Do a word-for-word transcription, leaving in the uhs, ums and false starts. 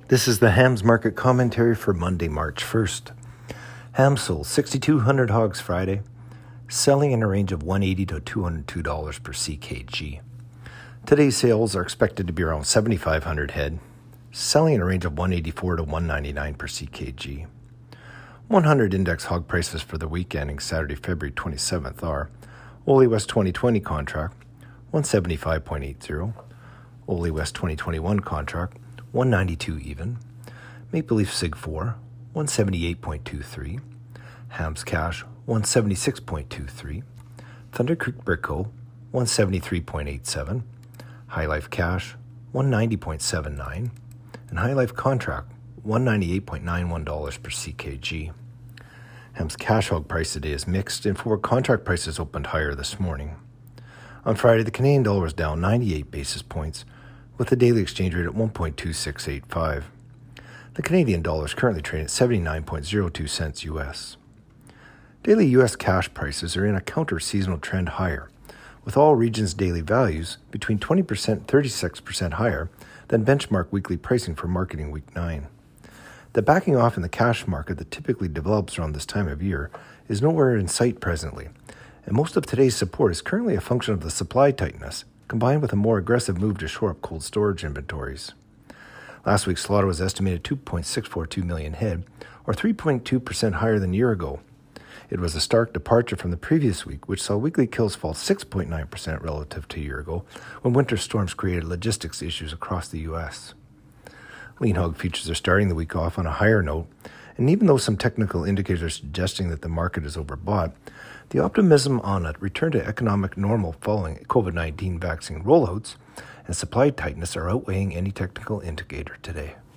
This is the hams market commentary for Monday, March first. Ham sold six thousand two hundred hogs Friday, selling in a range of one hundred eighty dollars to two hundred two dollars per C K G. Today's sales are expected to be around seven thousand five hundred head, selling in a range of one hundred eighty-four dollars to one hundred ninety-nine dollars per C K G. one hundred index hog prices for the week ending Saturday, February twenty-seventh are Ole West twenty twenty contract, one seventy-five point eight zero, Ole West twenty twenty-one contract, one ninety-two even, Maple Leaf Sig four, one seventy-eight point two three, Hams Cash, one seventy-six point two three, Thunder Creek Brico, one seventy-three point eight seven, High Life Cash, one ninety point seven nine, and High Life Contract, one ninety-eight point nine one dollars per C K G. Hams Cash hog price today is mixed, and forward contract prices opened higher this morning. On Friday, the Canadian dollar was down ninety-eight basis points, with the daily exchange rate at one point two six eight five. The Canadian dollar is currently trading at seventy-nine point zero two cents U S. Daily U S cash prices are in a counter-seasonal trend higher, with all regions' daily values between twenty percent and thirty-six percent higher than benchmark weekly pricing for marketing week nine. The backing off in the cash market that typically develops around this time of year is nowhere in sight presently, and most of today's support is currently a function of the supply tightness, combined with a more aggressive move to shore up cold storage inventories. Last week's slaughter was estimated two point six four two million head, or three point two percent higher than a year ago. It was a stark departure from the previous week, which saw weekly kills fall six point nine percent relative to a year ago, when winter storms created logistics issues across the U S. Lean hog futures are starting the week off on a higher note, and even though some technical indicators are suggesting that the market is overbought, the optimism on a return to economic normal following COVID nineteen vaccine rollouts and supply tightness are outweighing any technical indicator today.